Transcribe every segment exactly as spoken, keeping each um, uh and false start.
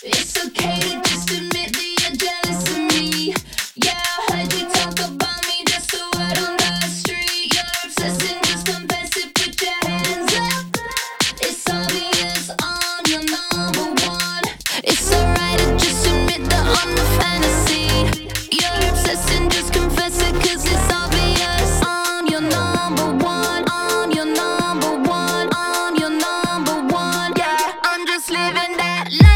It's okay to just admit that you're jealous of me. Yeah, I heard you talk about me, just a word on the street. You're obsessed and just confess it, put your hands up. It's obvious I'm your number one. It's alright to just admit that I'm the fantasy. You're obsessed and just confess it, cause it's obvious I'm your number one. I'm your number one. I'm your number one. Yeah, I'm just living that life.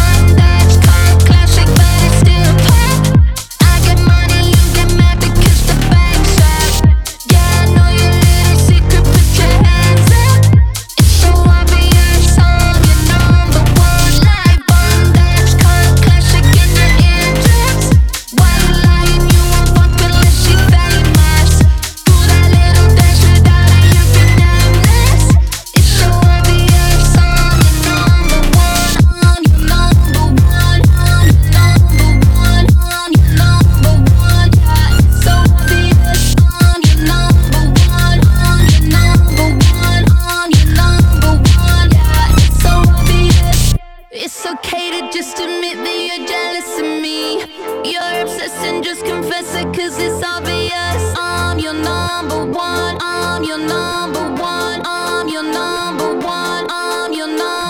It's okay to just admit that you're jealous of me. You're obsessed and just confess it, cause it's obvious I'm your number one. I'm your number one. I'm your number one. I'm your number one.